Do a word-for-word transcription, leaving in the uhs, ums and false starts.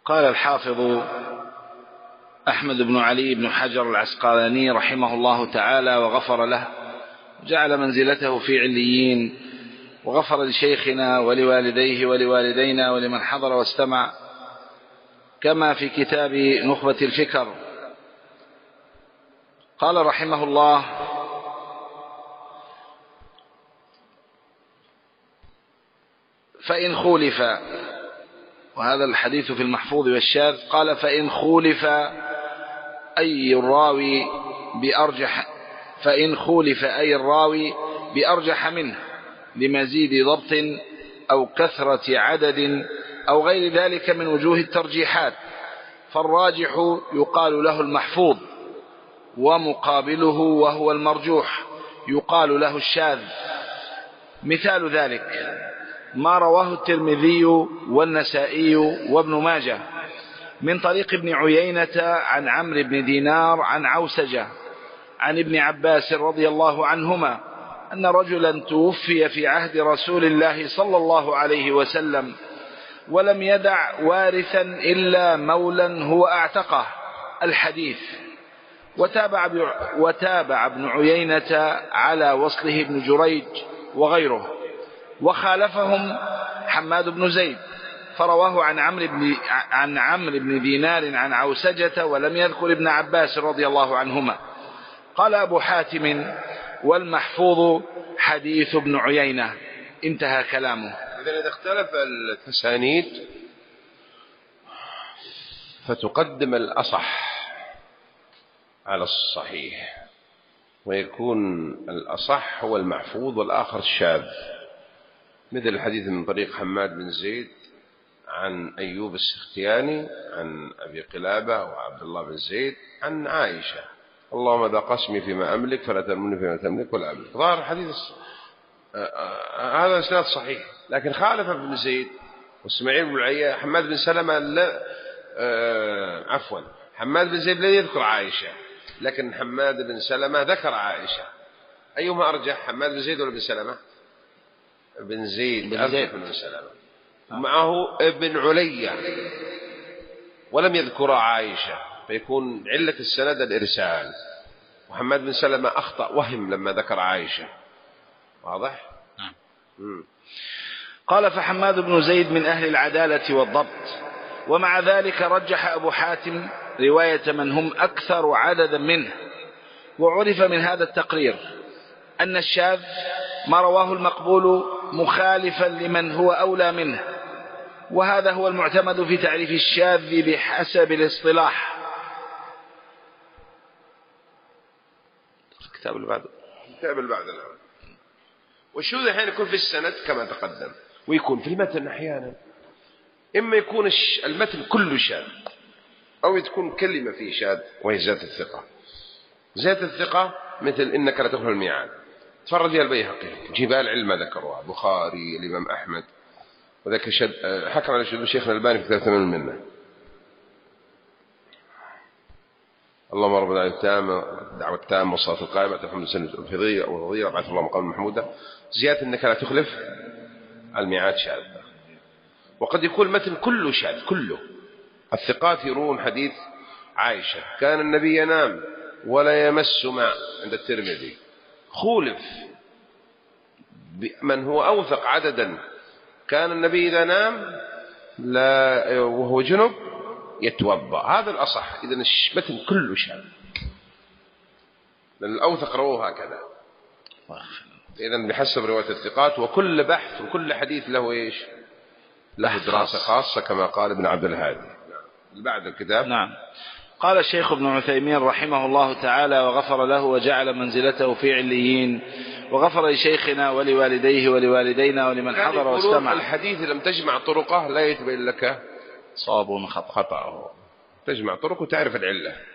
قال الحافظ أحمد بن علي بن حجر العسقلاني رحمه الله تعالى وغفر له، جعل منزلته في عليين، وغفر لشيخنا ولوالديه ولوالدينا ولمن حضر واستمع، كما في كتاب نخبة الفكر. قال رحمه الله: فإن خولف، وهذا الحديث في المحفوظ والشاذ، قال: فإن خولف أي الراوي بأرجح فإن خولف أي الراوي بأرجح منه لمزيد ضبط أو كثرة عدد أو غير ذلك من وجوه الترجيحات، فالراجح يقال له المحفوظ، ومقابله وهو المرجوح يقال له الشاذ. مثال ذلك ما رواه الترمذي والنسائي وابن ماجه من طريق ابن عيينة عن عمرو بن دينار عن عوسجة عن ابن عباس رضي الله عنهما أن رجلا توفي في عهد رسول الله صلى الله عليه وسلم ولم يدع وارثا إلا مولا هو أعتقه، الحديث. وتابع, وتابع ابن عيينة على وصله ابن جريج وغيره، وخالفهم حماد بن زيد فرواه عن عمرو بن عن عمرو بن دينار عن عوسجة ولم يذكر ابن عباس رضي الله عنهما. قال أبو حاتم: والمحفوظ حديث ابن عيينة. انتهى كلامه. إذا إذا اختلف التسانيد فتقدم الأصح على الصحيح، ويكون الأصح هو المحفوظ والآخر الشاذ، مثل الحديث من طريق حماد بن زيد عن أيوب السختياني عن أبي قلابة وعبد الله بن زيد عن عائشة: اللهم ذا قسمي فيما أملك فلا تلمني فيما تملك ولا أملك. ظاهر الحديث هذا إسناد صحيح، لكن خالف ابن زيد واسماعيل بن العيا حماد بن سلمة لا آه عفوا حماد بن زيد لا يذكر عائشة، لكن حماد بن سلمة ذكر عائشة. أيهما أرجح، حماد بن زيد ولا بن سلمة؟ بن زيد أرجح بن سلمة. معه ابن عليا ولم يذكر عائشة، فيكون علة السند الإرسال، وحماد بن سلمة أخطأ وهم لما ذكر عائشة. واضح؟ نعم. قال: فحماد بن زيد من أهل العدالة والضبط، ومع ذلك رجح أبو حاتم رواية من هم أكثر عددا منه. وعرف من هذا التقرير أن الشاذ ما رواه المقبول مخالفا لمن هو أولى منه، وهذا هو المعتمد في تعريف الشاذ بحسب الاصطلاح. الكتاب اللي بعده الكتاب اللي بعده الآن. والشذوذ أحيانا يكون في السند كما تقدم، ويكون في المتن أحيانا، إما يكون المتن كله شاذ، أو تكون كلمة فيه شاذ وهي ذات الثقة. ذات الثقة مثل إنك لا تخلف الميعاد، تفرد فيها البيهقي، جبال علم ذكروها، بخاري، الإمام أحمد، وذاك شد حكم على شذوذ شيخنا الألباني في كتاب ثمن المنة. اللهم ربنا التام دعوة التامة والصلاة القائمة الحمد لله الفضيلة والفضيلة بعث الله مقام محمودا. زيادة إنك لا تخلف الميعاد شاذة. وقد يكون المتن كله شاذ كله. الثقات يروون حديث عائشة: كان النبي ينام ولا يمس ماء عند الترمذي، خولف من هو أوثق عددا: كان النبي إذا نام لا وهو جنب يتوضأ. هذا الأصح. إذن المتن كله شاذ، لأن الأوثق رواه هكذا. إذن بحسب رواية الثقات، وكل بحث وكل حديث له إيش؟ له دراسة خاصة كما قال ابن عبد الهادي. بعد الكتاب. نعم. قال الشيخ ابن عثيمين رحمه الله تعالى وغفر له وجعل منزلته في عليين، وغفر لشيخنا ولوالديه ولوالدينا ولمن حضر واستمع. الحديث لم تجمع طرقه لا يتبين لك صواب خطأ. خطأه، تجمع طرقه وتعرف العلة.